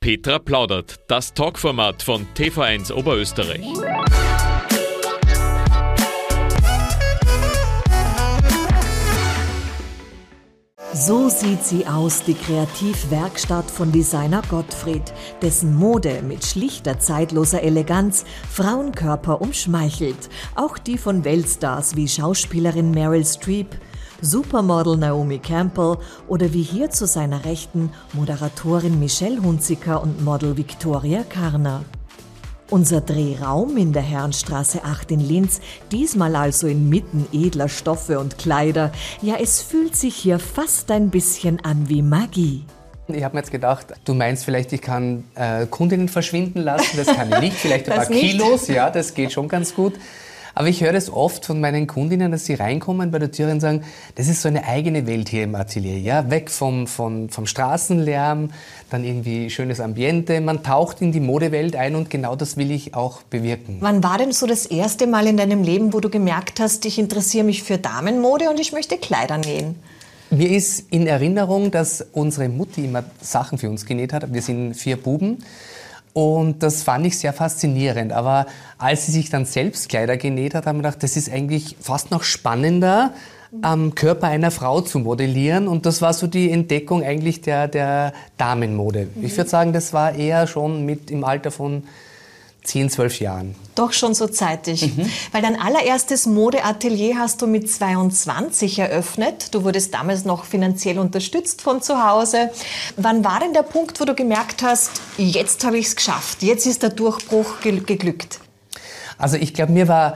Petra plaudert, das Talkformat von TV1 Oberösterreich. So sieht sie aus, die Kreativwerkstatt von Designer Gottfried, dessen Mode mit schlichter, zeitloser Eleganz Frauenkörper umschmeichelt. Auch die von Weltstars wie Schauspielerin Meryl Streep, Supermodel Naomi Campbell oder wie hier zu seiner Rechten Moderatorin Michelle Hunziker und Model Victoria Karner. Unser Drehraum in der Herrenstraße 8 in Linz, diesmal also inmitten edler Stoffe und Kleider. Ja, es fühlt sich hier fast ein bisschen an wie Magie. Ich habe mir jetzt gedacht, du meinst vielleicht, ich kann Kundinnen verschwinden lassen, das kann ich nicht, vielleicht ein paar Kilos, ja, das geht schon ganz gut. Aber ich höre das oft von meinen Kundinnen, dass sie reinkommen bei der Tür und sagen, das ist so eine eigene Welt hier im Atelier, ja, weg vom Straßenlärm, dann irgendwie schönes Ambiente, man taucht in die Modewelt ein und genau das will ich auch bewirken. Wann war denn so das erste Mal in deinem Leben, wo du gemerkt hast, ich interessiere mich für Damenmode und ich möchte Kleider nähen? Mir ist in Erinnerung, dass unsere Mutti immer Sachen für uns genäht hat. Wir sind 4 Buben. Und das fand ich sehr faszinierend. Aber als sie sich dann selbst Kleider genäht hat, haben wir gedacht, das ist eigentlich fast noch spannender, am Körper einer Frau zu modellieren. Und das war so die Entdeckung eigentlich der Damenmode. Ich würde sagen, das war eher schon mit im Alter von 10, 12 Jahren. Doch schon so zeitig. Weil dein allererstes Modeatelier hast du mit 22 eröffnet. Du wurdest damals noch finanziell unterstützt von zu Hause. Wann war denn der Punkt, wo du gemerkt hast, jetzt habe ich es geschafft, jetzt ist der Durchbruch geglückt? Also ich glaube, mir war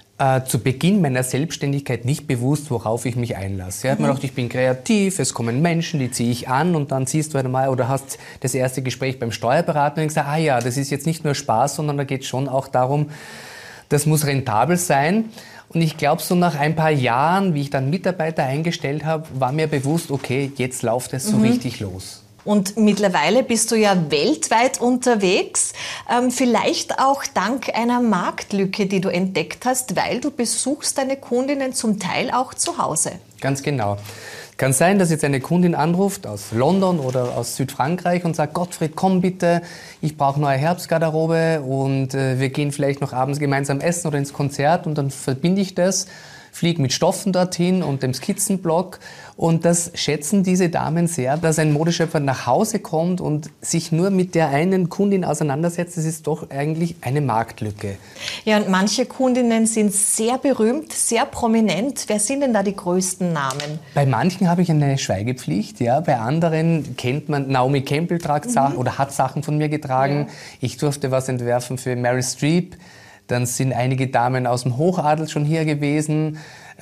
zu Beginn meiner Selbstständigkeit nicht bewusst, worauf ich mich einlasse. Ich habe mir gedacht, ich bin kreativ, es kommen Menschen, die ziehe ich an und dann siehst du einmal oder hast das erste Gespräch beim Steuerberater und gesagt, ja, das ist jetzt nicht nur Spaß, sondern da geht es schon auch darum, das muss rentabel sein. Und ich glaube, so nach ein paar Jahren, wie ich dann Mitarbeiter eingestellt habe, war mir bewusst, okay, jetzt läuft es so richtig los. Und mittlerweile bist du ja weltweit unterwegs, vielleicht auch dank einer Marktlücke, die du entdeckt hast, weil du besuchst deine Kundinnen zum Teil auch zu Hause. Ganz genau. Kann sein, dass jetzt eine Kundin anruft aus London oder aus Südfrankreich und sagt, Gottfried, komm bitte, ich brauche neue Herbstgarderobe und wir gehen vielleicht noch abends gemeinsam essen oder ins Konzert und dann verbinde ich das, fliege mit Stoffen dorthin und dem Skizzenblock und das schätzen diese Damen sehr, dass ein Modeschöpfer nach Hause kommt und sich nur mit der einen Kundin auseinandersetzt. Das ist doch eigentlich eine Marktlücke. Ja, und manche Kundinnen sind sehr berühmt, sehr prominent. Wer sind denn da die größten Namen? Bei manchen habe ich eine Schweigepflicht, ja. Bei anderen kennt man, Naomi Campbell tragt Sachen oder hat Sachen von mir getragen. Ja. Ich durfte was entwerfen für Meryl Streep. Dann sind einige Damen aus dem Hochadel schon hier gewesen,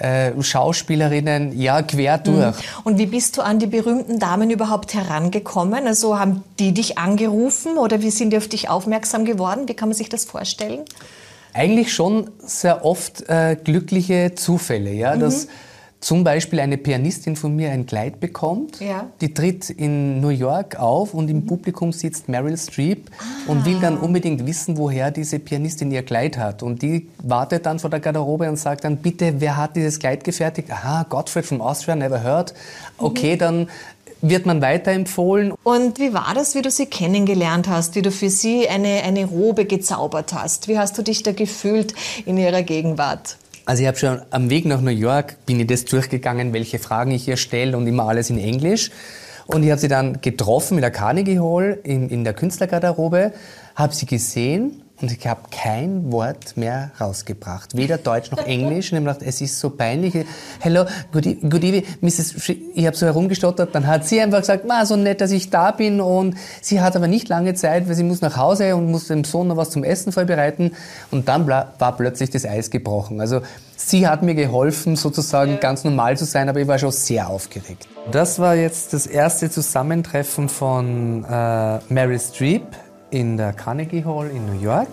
Schauspielerinnen, ja, quer durch. Und wie bist du an die berühmten Damen überhaupt herangekommen? Also haben die dich angerufen oder wie sind die auf dich aufmerksam geworden? Wie kann man sich das vorstellen? Eigentlich schon sehr oft glückliche Zufälle, ja, dass zum Beispiel eine Pianistin von mir ein Kleid bekommt, die tritt in New York auf und im Publikum sitzt Meryl Streep und will dann unbedingt wissen, woher diese Pianistin ihr Kleid hat. Und die wartet dann vor der Garderobe und sagt dann, bitte, wer hat dieses Kleid gefertigt? Aha, Gottfried from Austria, never heard. Okay, dann wird man weiterempfohlen. Und wie war das, wie du sie kennengelernt hast, wie du für sie eine Robe gezaubert hast? Wie hast du dich da gefühlt in ihrer Gegenwart? Also ich habe schon am Weg nach New York, bin ich das durchgegangen, welche Fragen ich ihr stelle und immer alles in Englisch. Und ich habe sie dann getroffen in der Carnegie Hall, in der Künstlergarderobe, habe sie gesehen und ich habe kein Wort mehr rausgebracht. Weder Deutsch noch Englisch. Und ich habe gedacht, es ist so peinlich. Hello, good evening, Mrs. Ich habe so herumgestottert. Dann hat sie einfach gesagt, so nett, dass ich da bin. Und sie hat aber nicht lange Zeit, weil sie muss nach Hause und muss dem Sohn noch was zum Essen vorbereiten. Und dann war plötzlich das Eis gebrochen. Also sie hat mir geholfen, sozusagen ganz normal zu sein, aber ich war schon sehr aufgeregt. Das war jetzt das erste Zusammentreffen von Meryl Streep in der Carnegie Hall in New York.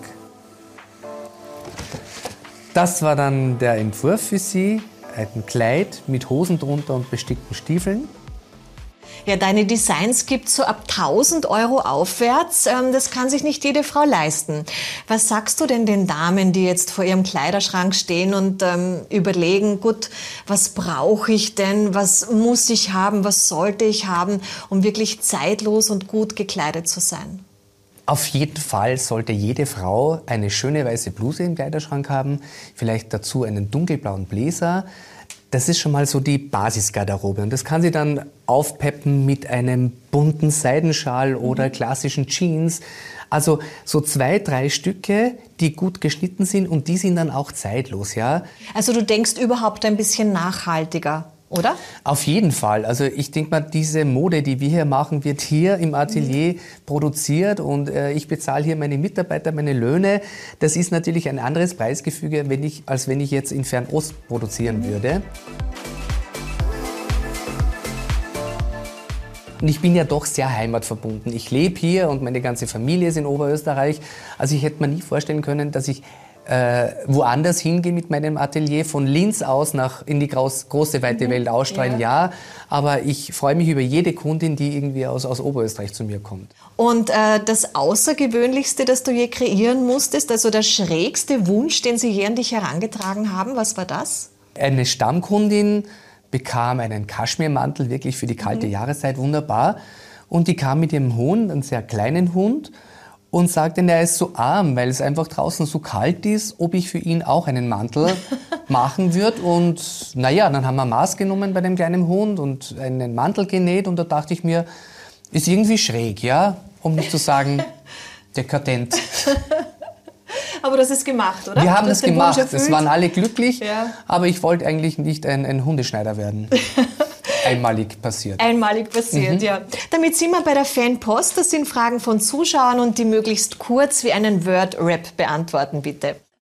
Das war dann der Entwurf für sie, ein Kleid mit Hosen drunter und bestickten Stiefeln. Ja, deine Designs gibt's so ab 1.000 € aufwärts. Das kann sich nicht jede Frau leisten. Was sagst du denn den Damen, die jetzt vor ihrem Kleiderschrank stehen und überlegen, gut, was brauche ich denn, was muss ich haben, was sollte ich haben, um wirklich zeitlos und gut gekleidet zu sein? Auf jeden Fall sollte jede Frau eine schöne weiße Bluse im Kleiderschrank haben, vielleicht dazu einen dunkelblauen Bläser. Das ist schon mal so die Basisgarderobe und das kann sie dann aufpeppen mit einem bunten Seidenschal oder klassischen Jeans. Also so 2, 3 Stücke, die gut geschnitten sind und die sind dann auch zeitlos, ja. Also du denkst überhaupt ein bisschen nachhaltiger, oder? Auf jeden Fall. Also ich denke mal, diese Mode, die wir hier machen, wird hier im Atelier produziert und ich bezahle hier meine Mitarbeiter, meine Löhne. Das ist natürlich ein anderes Preisgefüge, als wenn ich jetzt in Fernost produzieren würde. Und ich bin ja doch sehr heimatverbunden. Ich lebe hier und meine ganze Familie ist in Oberösterreich. Also ich hätte mir nie vorstellen können, dass ich woanders hingehe mit meinem Atelier, von Linz aus in die große, weite Welt ausstrahlen, ja. Aber ich freue mich über jede Kundin, die irgendwie aus Oberösterreich zu mir kommt. Und das Außergewöhnlichste, das du je kreieren musstest, also der schrägste Wunsch, den sie je an dich herangetragen haben, was war das? Eine Stammkundin bekam einen Kaschmirmantel, wirklich für die kalte Jahreszeit, wunderbar. Und die kam mit ihrem Hund, einen sehr kleinen Hund, und sagte, er ist so arm, weil es einfach draußen so kalt ist, ob ich für ihn auch einen Mantel machen würde. Und naja, dann haben wir Maß genommen bei dem kleinen Hund und einen Mantel genäht. Und da dachte ich mir, ist irgendwie schräg, ja, um nicht zu sagen dekadent. Aber das ist gemacht, oder? Wir haben das gemacht, es waren alle glücklich, ja. Aber ich wollte eigentlich nicht ein Hundeschneider werden. Einmalig passiert. Einmalig passiert, ja. Damit sind wir bei der Fanpost. Das sind Fragen von Zuschauern und die möglichst kurz wie einen Word-Rap beantworten, bitte.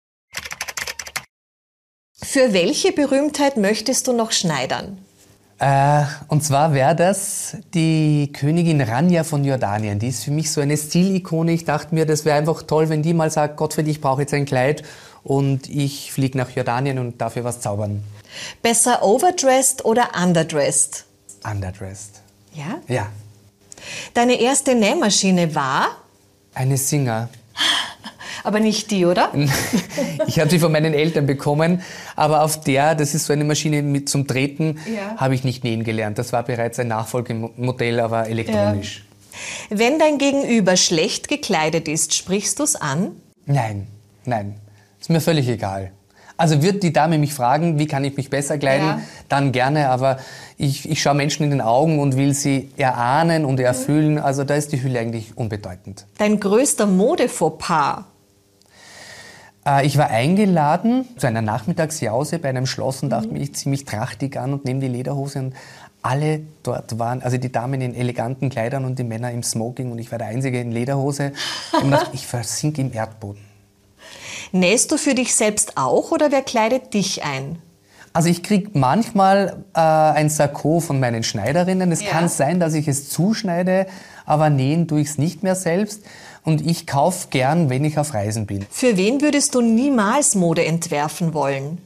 Für welche Berühmtheit möchtest du noch schneidern? Und zwar wäre das die Königin Rania von Jordanien. Die ist für mich so eine Stilikone. Ich dachte mir, das wäre einfach toll, wenn die mal sagt, Gottfried, ich brauche jetzt ein Kleid und ich fliege nach Jordanien und dafür was zaubern. Besser overdressed oder underdressed? Underdressed. Ja? Ja. Deine erste Nähmaschine war? Eine Singer. Aber nicht die, oder? Ich habe sie von meinen Eltern bekommen, aber das ist so eine Maschine zum Treten, habe ich nicht nähen gelernt. Das war bereits ein Nachfolgemodell, aber elektronisch. Ja. Wenn dein Gegenüber schlecht gekleidet ist, sprichst du es an? Nein. Ist mir völlig egal. Also wird die Dame mich fragen, wie kann ich mich besser kleiden, dann gerne, aber ich schaue Menschen in den Augen und will sie erahnen und erfühlen. Also da ist die Hülle eigentlich unbedeutend. Dein größter Mode-Fauxpas? Ich war eingeladen zu einer Nachmittagsjause bei einem Schloss und dachte mir, ich ziehe mich trachtig an und nehme die Lederhose und alle dort waren, also die Damen in eleganten Kleidern und die Männer im Smoking und ich war der Einzige in Lederhose. Und dachte, ich versinke im Erdboden. Nähst du für dich selbst auch oder wer kleidet dich ein? Also ich kriege manchmal ein Sakko von meinen Schneiderinnen. Es kann sein, dass ich es zuschneide, aber nähen tue ich es nicht mehr selbst. Und ich kaufe gern, wenn ich auf Reisen bin. Für wen würdest du niemals Mode entwerfen wollen?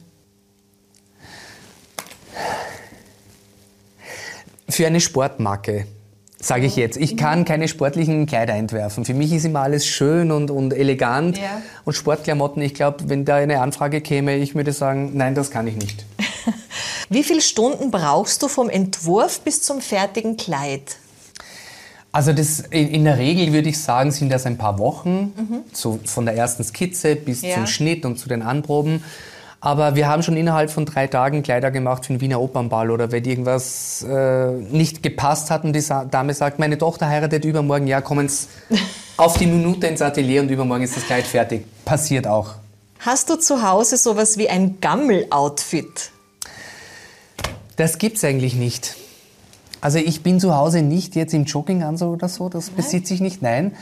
Für eine Sportmarke, sage ich jetzt. Ich kann keine sportlichen Kleider entwerfen. Für mich ist immer alles schön und elegant. Ja. Und Sportklamotten, ich glaube, wenn da eine Anfrage käme, ich würde sagen, nein, das kann ich nicht. Wie viele Stunden brauchst du vom Entwurf bis zum fertigen Kleid? Also in der Regel würde ich sagen, sind das ein paar Wochen, so von der ersten Skizze bis zum Schnitt und zu den Anproben. Aber wir haben schon innerhalb von 3 Tagen Kleider gemacht für den Wiener Opernball oder wenn irgendwas nicht gepasst hat und die Dame sagt, meine Tochter heiratet übermorgen, ja, kommen Sie auf die Minute ins Atelier und übermorgen ist das Kleid fertig. Passiert auch. Hast du zu Hause sowas wie ein Gammel-Outfit? Das gibt's eigentlich nicht. Also ich bin zu Hause nicht jetzt im Jogginganzug oder so, das besitze ich nicht, nein.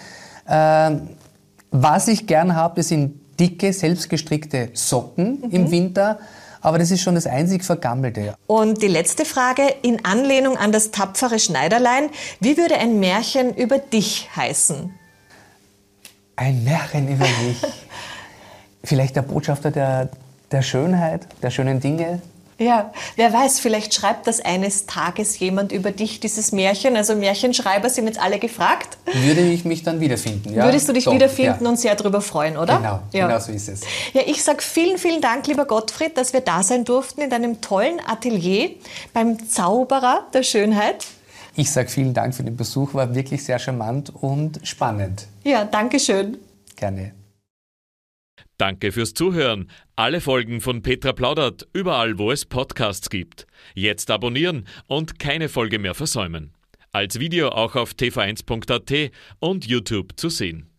Was ich gern habe, das sind dicke, selbstgestrickte Socken im Winter, aber das ist schon das einzig Vergammelte. Und die letzte Frage, in Anlehnung an das tapfere Schneiderlein, wie würde ein Märchen über dich heißen? Ein Märchen über mich? Vielleicht der Botschafter der Schönheit, der schönen Dinge? Ja, wer weiß, vielleicht schreibt das eines Tages jemand über dich, dieses Märchen. Also Märchenschreiber sind jetzt alle gefragt. Würde ich mich dann wiederfinden, ja? Würdest du dich wiederfinden und sehr darüber freuen, oder? Genau so ist es. Ja, ich sage vielen, vielen Dank, lieber Gottfried, dass wir da sein durften in deinem tollen Atelier beim Zauberer der Schönheit. Ich sage vielen Dank für den Besuch, war wirklich sehr charmant und spannend. Ja, danke schön. Gerne. Danke fürs Zuhören. Alle Folgen von Petra plaudert, überall wo es Podcasts gibt. Jetzt abonnieren und keine Folge mehr versäumen. Als Video auch auf tv1.at und YouTube zu sehen.